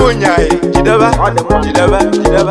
Munyai, Jidaba, Jidaba, Jidaba.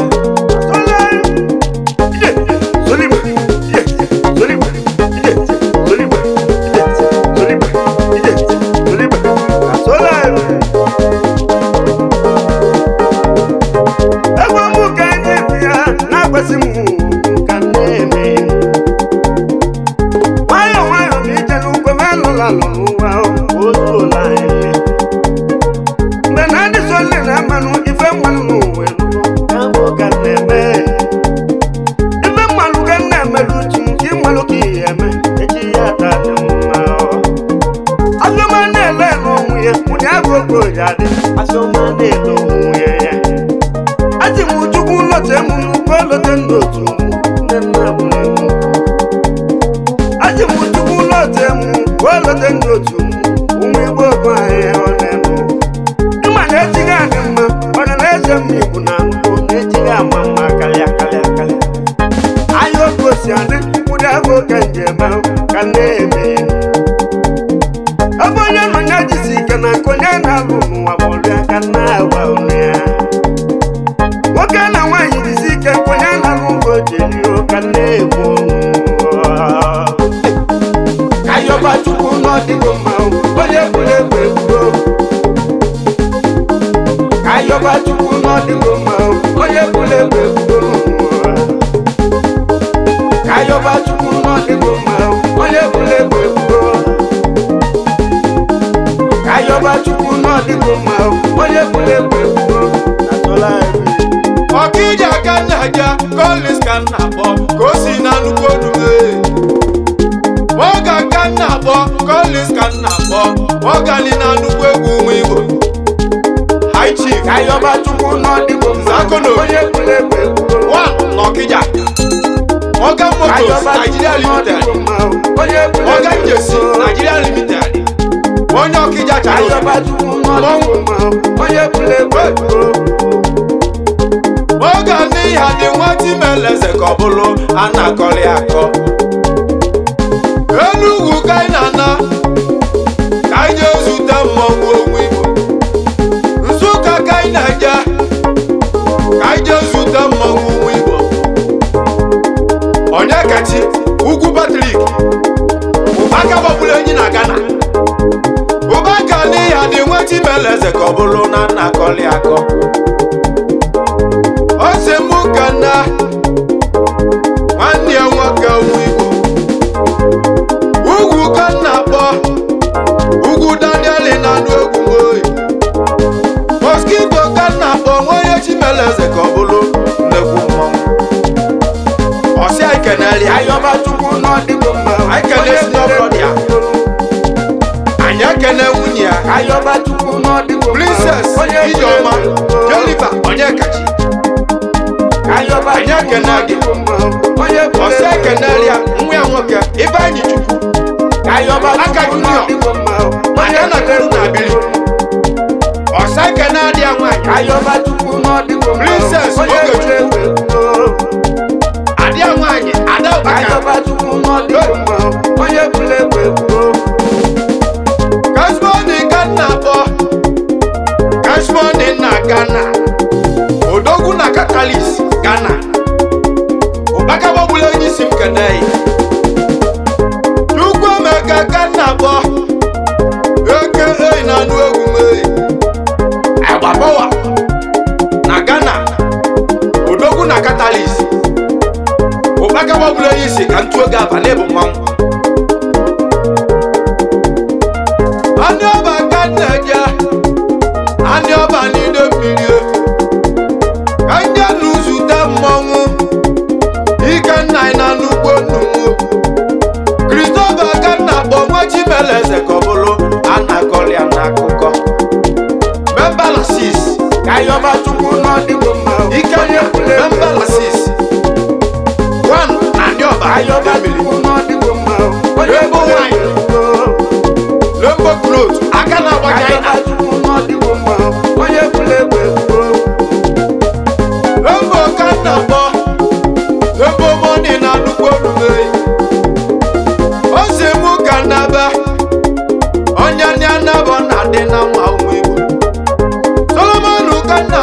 Solomon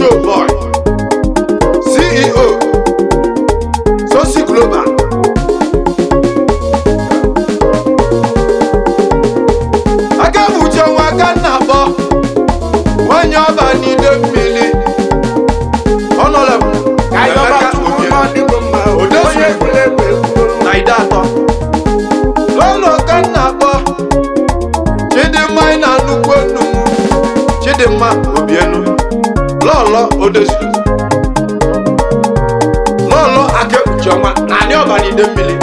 Show Boy, CEO, Sosi Global. Agabuche nwaka na-akpọ nwanyị ọba n'ide mmiri. Honorable Emeka Odesu na ide atọ. Lolo ka na-akpọ Chidimma na nnukwu nnumu. Chidimma Obienu. Lolo Odesu. Lolo Akebuche nwa na anyị ọba n'ide mmiri.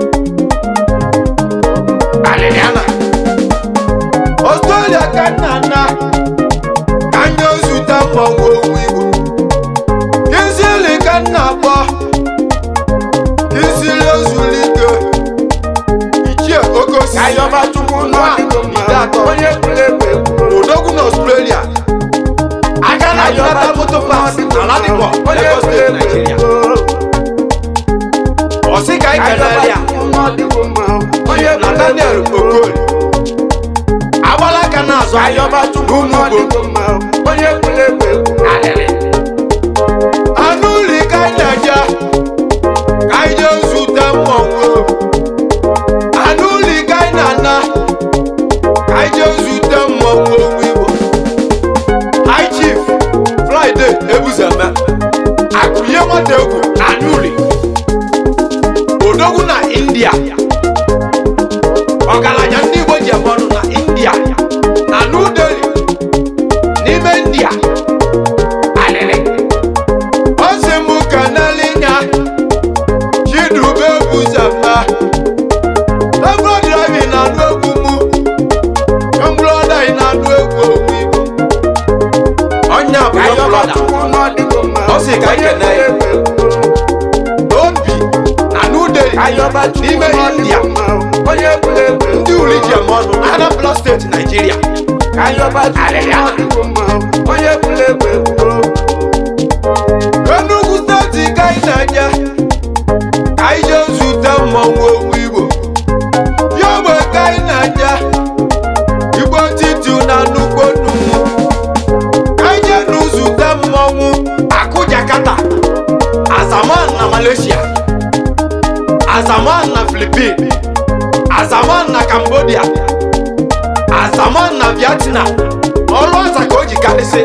Aliliana. Australia ka na kanyo zuta mmanwụ owu Igbo. Kinsili ka na-akpọ Kinsili Ozulike. Ichie Okosi Ayọba Chukwu Odogwu na Australia. Aka na Jonathan Motor Parks na Ladipo, Lagos State, Nigeria. Osi ka ikenere ya Nathaniel Okoli. Agbala aka na-azụ Ayọba Chukwu Anụli ka na-eje ka ije zute mmọnwụ. Anụli ka na-ana ka ije zute mmọnwụ owu Igbo. High Chief Friday Ebuzeme akụnye nwata egwu Anụli. Odogwu na India. Ọgaranya ndị Igbo ji eme ọnụ na India na New Delhi n'ime India. Osimu Kanalinya Chidube Ebuzeme Ebro Driving na anụ egwu mụ. Young brother na anụ egwu owu Igbo. Ọnya bụ young brother. Osi ka ikene ya Dombi na New Delhi n'ime India. Ndị uli ji eme ọnụ na Anambra State, Nigeria. Enugu steeti ka anyị na-eje ka anyị jee zute mmọnwụ owu Igbo. Ya ogbe ka anyị na-eje Igbo titi na nnukwu nnumu. Ka anyị jee n'uzute mmọnwụ Akụ Jakarta, Azaman na Malaysia, Azaman na Philippines, Azaman na Cambodia, Azaman na Vietnam. Ọrụ ọza ka o ji karịsị.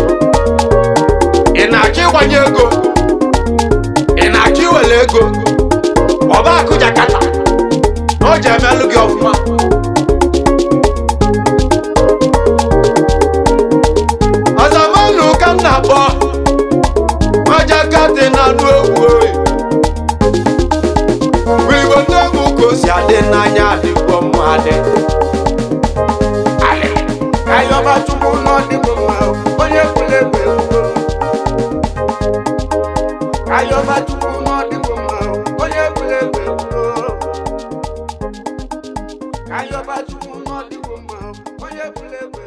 Ị na-achọ ịgbanye ego, ị na-achọ iwere ego, ọba Akụ Jakarta na o ji emelụ gị ọfụma. Azaman ka m na-akpọ Jakarta na anụ egwu oyi. Igbo ndị egwu ka o si adị n'anya adịgbo mma adị. Ayọba Chukwu n'ọdịgbo mma onye kwere ekwe. Ayọba Chukwu n'ọdịgbo mma onye kwere ekwe. Ayọba Chukwu n'ọdịgbo mma onye kwere ekwe.